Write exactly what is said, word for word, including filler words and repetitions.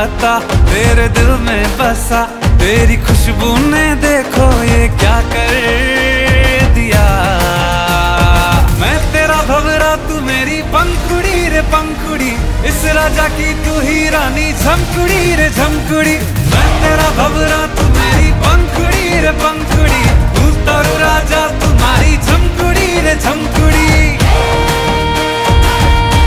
आता तेरे दिल में बसा, तेरी खुशबू ने देखो ये क्या कर दिया। मैं तेरा भंवरा तू मेरी पंखुड़ी रे पंखुड़ी, इस राजा की तू ही रानी झमकुड़ी रे झमकुड़ी। मैं तेरा भंवरा